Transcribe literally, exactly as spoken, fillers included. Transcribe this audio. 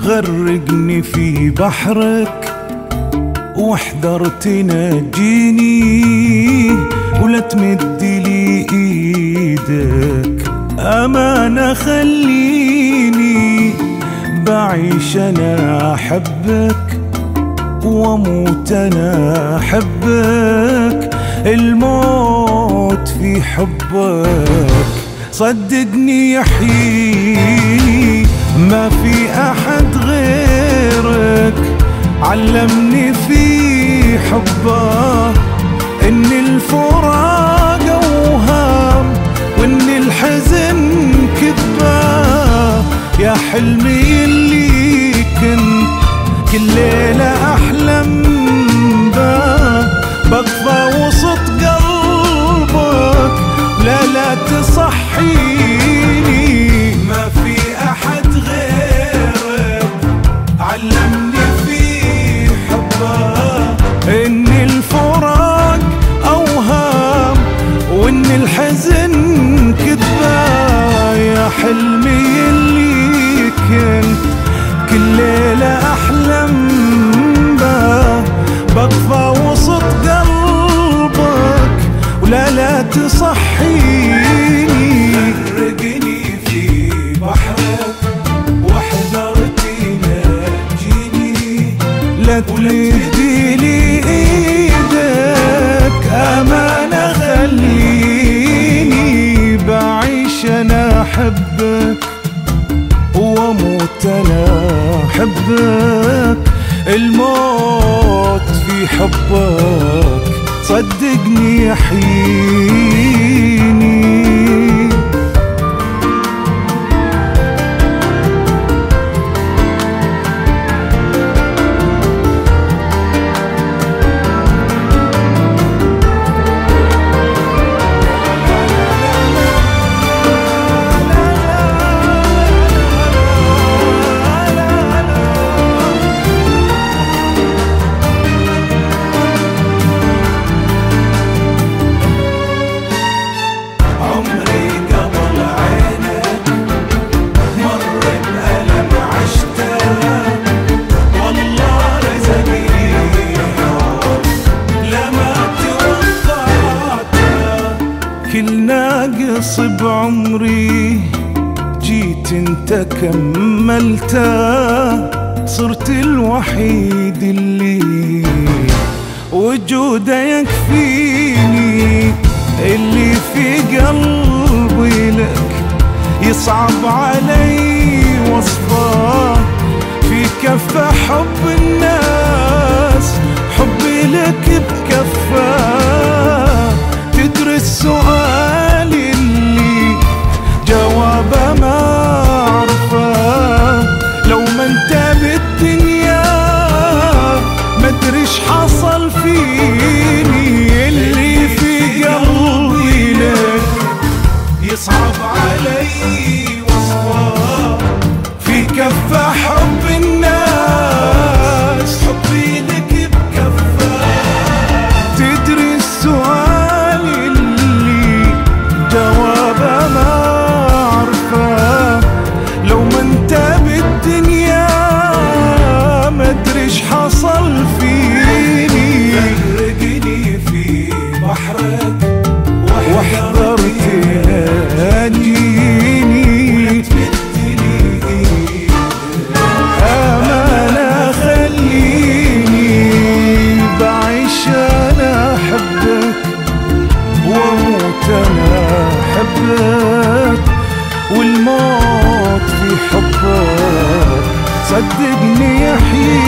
غرقني في بحرك واحذر تنجيني ولا تمد لي ايدك. امانة خليني بعيش انا احبك واموت انا احبك. الموت في حبك صدقني يحييني، ما في احد غيرك علمني في حبه ان الفراق اوهام وان الحزن كذبه. يا حلمي اللي كنت كل ليله احلم به بقفى وسط قلبك لا لا تصحيني. ما في احد غيرك علمني في حبه ان الفراق اوهام وان الحزن كذبه. يا حلمي اللي كنت كل ليله احلم به بقفى وسط قلبك ولا لا تصحيني. غرقني في بحرك واحذر تنجيني لا تمدي لي ايدك. امانة خليني بعيش انا احبك واموت انا احبك. الموت في حبك صدقني يحييني. كل ناقص بعمري جيت انت كملته. صرت الوحيد اللي وجوده يكفيني. اللي في قلبي لك يصعب علي وصفه. في كفه حب الناس حبي لك بكفه. تدري السؤال اللي جوابه ما اعرفه. لو ما انت بالدنيا ما ادري ايش حصل فيني. اللي في قلبي لك يصعب علي وصفه. في كفه حب الناس حبي لك بكفه. تدري السؤال اللي جوابه ما اعرفه. لو ما انت بالدنيا ما ادري ايش حصل فيني. غرقني في بحرك واحذر تنجيني. امانة خليني بعيش انا احبك واموت انا احبك. والموت في حبك صدقني يحيي.